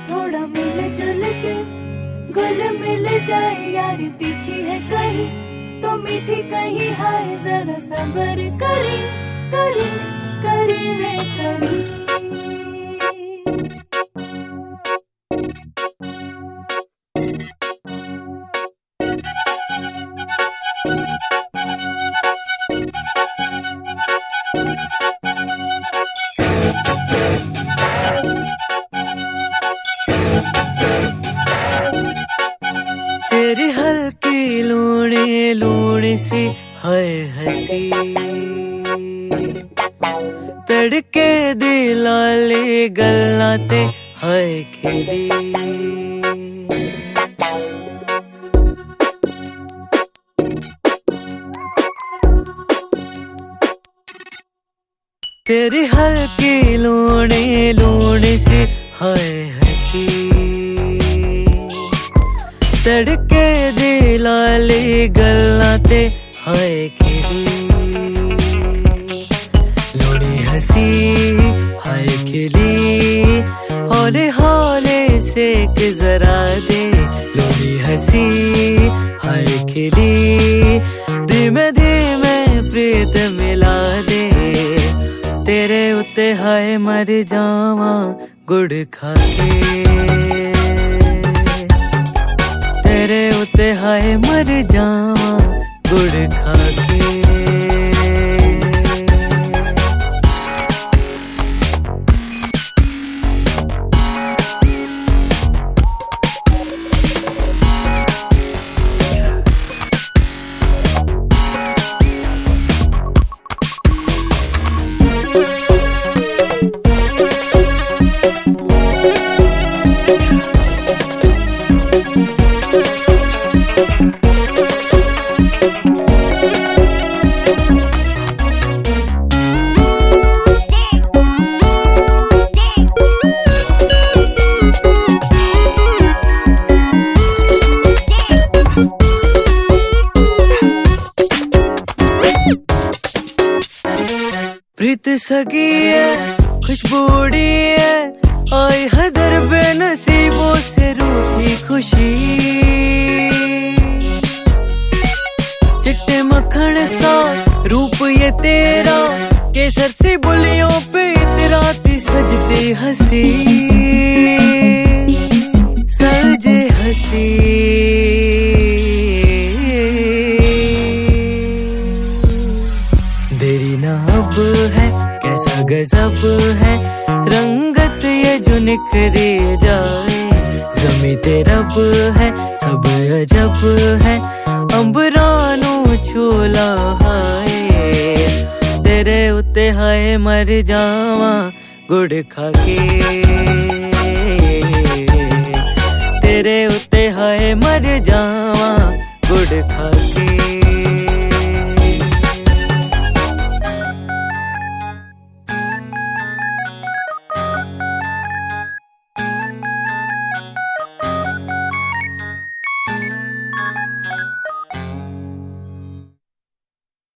थोड़ा मिल जुल के गुल मिल जाए यार, तीखी है कहीं तो मीठी कहीं हाय, जरा सब्र करी करी करी वे करी। तेरी हल्की लूणी लूणी सी हाय हंसी, तड़के दिलाली गल्लां ते हाय खिली। तेरी हल्की लूणी लूणी सी हाय हंसी, तड़के दिलाली गल्लां ते हाय खिली। लूणी हंसी हाय खिली, हौले हौले सेक जरा दे। लूणी हंसी हाय खिली, धीमे धीमे प्रीत मिला दे। तेरे उत्ते हाय मर जावा गुड़ खाके, तेरे उत्ते हाय मर जावा गुड़ खाके। प्रीत सगी है खुशबूड़ी है, आई हदर बेनसीबों से रूठी खुशी। चिट्टे मक्खन सा रूप ये तेरा, केसर सी बुलियों पे इतराती सजती हंसी, सजे हंसी। तेरी नाब है कैसा गजब है, रंगत ये जो निखरे जाए। ज़मीं तेरब है सब अजब है, अंबरानू छूला हाय। तेरे उत्ते हाय मर जावा गुड़ खाके।